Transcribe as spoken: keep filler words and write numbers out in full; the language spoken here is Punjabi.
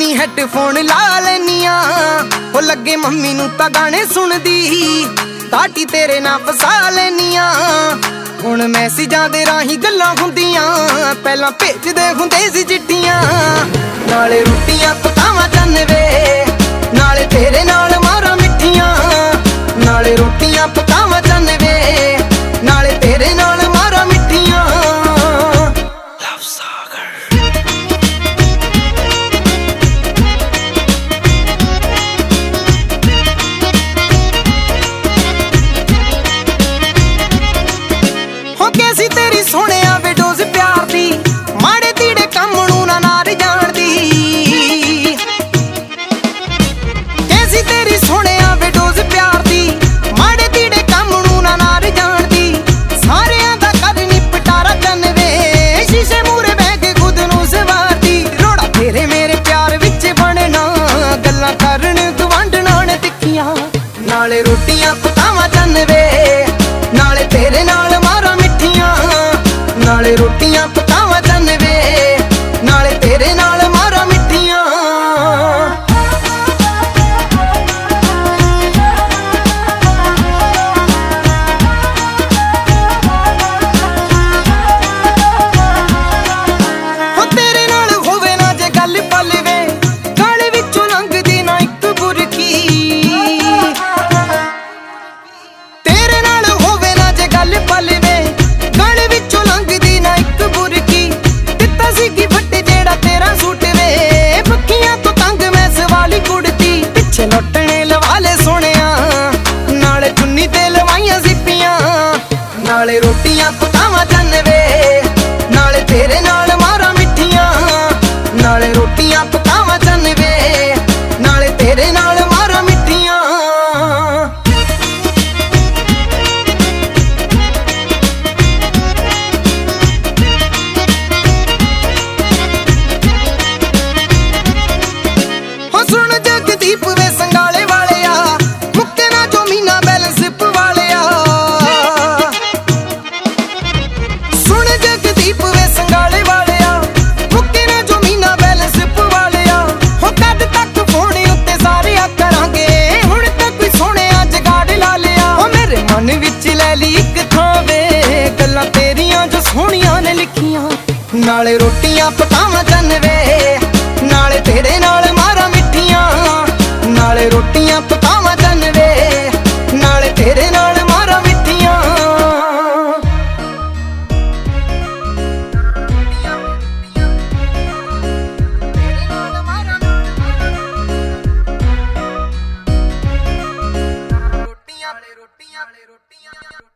ਨੀ ਹੈਡਫੋਨ ਲਾ ਲੈਨੀਆਂ ਹੋ ਲੱਗੇ ਮੰਮੀ ਨੂੰ ਤਾਂ ਗਾਣੇ ਸੁਣਦੀ ਤਾਟੀ ਤੇਰੇ ਨਾਲ ਫਸਾ ਲੈਨੀਆਂ ਹੁਣ ਮੈਸੇਜਾਂ ਦੇ ਰਾਹੀਂ ਗੱਲਾਂ ਹੁੰਦੀਆਂ ਪਹਿਲਾਂ ਭੇਜਦੇ ਹੁੰਦੇ ਸੀ ਚਿੱਠੀਆਂ ਨਾਲੇ ਰੋਟੀਆਂ ਪਕਾਵਾਂ ਚੰਨਵੇ ਨਾਲੇ ਤੇਰੇ ਨਾਲ ਮਾਰਾਂ ਮਿੱਠੀਆਂ ਨਾਲੇ ਰੋਟੀਆਂ ਪਕਾਵਾਂ ਚੰਨਵੇ ਨਾਲੇ ਤੇਰੇ ਨਾਲ ਮਾਰਾਂ ਮਿੱਠੀਆਂ ਲਵ ਸਾਗਰ ਹੋ ਕੈਸੀ ਤੇਰੀ ਸੋਹਣਿਆ ਵਿਡੋਜ਼ ਪਿਆਰ ਦੀ ਮਾੜੇ ਤੀੜੇ ਕੰਮ ਨੂੰ ਨਾ ਨਾਰ ਜਾਣਦੀ ਕੈਸੀ ਤੇਰੀ ਸੋਹਣਿਆ ਵਿਡੋਜ਼ ਪਿਆਰ ਦੀ ਮਾੜੇ ਤੀੜੇ ਕੰਮ ਨੂੰ ਨਾ ਨਾਰ ਜਾਣਦੀ ਸਾਰਿਆਂ ਦਾ ਕਰ ਨੀ ਪਟਾਰਾ ਚੰਨਵੇ ਸ਼ੀਸ਼ੇ ਮੂਰੇ ਬਹਿ ਕੇ ਖੁਦ ਨੂੰ ਸਵਾਰਦੀ ਰੋੜਾ ਤੇਰੇ ਮੇਰੇ ਪਿਆਰ ਵਿੱਚ ਬਣਨਾ ਗੱਲਾਂ ਕਰਨ ਗਵਾਂਢਣਾ ਨੇ ਤਿੱਖੀਆਂ ਨਾਲੇ ਰੋਟੀਆਂ ਪਕਾਵਾਂ ਚੰਨਵੇ ਨਾਲੇ ਤੇਰੇ ਨਾਲ ਮਾਰਾਂ ਮਿੱਠੀਆਂ ਨਾਲੇ ਰੋਟੀਆਂ ਪਕਾਵਾਂ ਚੰਨਵੇ ਨਾਲੇ ਤੇਰੇ ਨਾਲ ਮਾਰਾਂ ਮਿੱਠੀਆਂ ਹੋ ਤੇਰੇ ਨਾਲ ਹੋਵੇ ਨਾ ਜੇ ਗੱਲ ਪਲਵੇ ਗਾਲੇ ਵਿੱਚੋਂ ਲੰਘਦੀ ਨਾ ਇੱਕ ਬੁਰਕੀ ਤੇਰੇ ਨਾਲ ਹੋਵੇ ਨਾ ਜੇ ਗੱਲ ਪਲਵੇ ਗਾਲੇ ਵਿੱਚੋਂ ਲੰਘਦੀ ਨਾ ਇੱਕ ਬੁਰਕੀ ਦਿੱਤਾ ਸੀ ਕੀ ਫੱਟੇ ਜਿਹੜਾ ਤੇਰਾ ਸੂਟ ਵੇ ਪੱਖੀਆਂ ਤੋਂ ਤੰਗ ਮੈਂ ਸਵਾਲੀ ਕੁੜਤੀ ਪਿੱਛੇ ਲੁੱਟਣੇ ਲਵਾਲੇ ਸੋਹਣਿਆ ਨਾਲੇ ਚੁੰਨੀ ਤੇ ਲਵਾਈਆਂ ਜ਼ਿੱਪੀਆਂ ਨਾਲੇ ਰੋਟੀਆਂ ਪਕਾਵਾਂ ਚੰਨਵੇ ਨਾਲੇ ਤੇਰੇ ਨਾਲ ਮਾਰਾਂ ਮਿੱਠੀਆਂ ਨਾਲੇ ਰੋਟੀਆਂ ਪਕਾਵਾਂ ਚੰਨਵੇ ਨਾਲੇ ਤੇਰੇ ਨਾਲ ਮਾਰਾਂ ਮਿੱਠੀਆਂ ਹੋ ਸੁਣ ਜਗਦੀਪ ਵੇ ਸੰਗਾਲੇ ਵਾਲਿਆ ਮੁੱਕੇ ਨਾ ਜੋ ਮੀਨਾ ਬੈਲੈਂਸ ਸਿਪ ਵਾਲਿਆ ਸੁਣ ਜਗਦੀਪ ਵੇ ਸੰਗਾਲੇ ਵਾਲਿਆ ਮੁੱਕੇ ਨਾ ਜੋ ਮੀਨਾ ਬੈਲੈਂਸ ਸਿਪ ਵਾਲਿਆ ਹੋ ਕਦ ਤੱਕ ਫੋਨ ਉੱਤੇ ਸਾਰਿਆ ਕਰਾਂਗੇ ਹੁਣ ਤਾਂ ਕੋਈ ਸੋਹਣਿਆ ਜਗਾੜ ਲਾ ਲਿਆ ਹੋ ਮੇਰੇ ਮਨ ਵਿੱਚ ਲੈ ਲਈ ਇੱਕ ਥਾਂ ਵੇ ਗੱਲਾਂ ਤੇਰੀਆਂ ਜੋ ਸੋਹਣੀਆਂ ਨੇ ਲਿਖੀਆਂ ਨਾਲੇ ਰੋਟੀਆਂ ਪਕਾਵਾਂ ਚੰਨਵੇ ਨਾਲੇ ਤੇਰੇ ਨਾਲ ਮਾਰਾਂ ਮਿੱਠੀਆਂ ਨਾਲੇ ਰੋਟੀਆਂ ਪਕਾਵਾਂ ਚੰਨਵੇ ਨਾਲੇ ਤੇਰੇ ਨਾਲ ਮਾਰਾਂ ਮਿੱਠੀਆਂ ਤੇਰੇ ਨਾਲ ਮਾਰਾਂ ਰੋਟੀਆਂ ਰੋਟੀਆਂ ਰੋਟੀਆਂ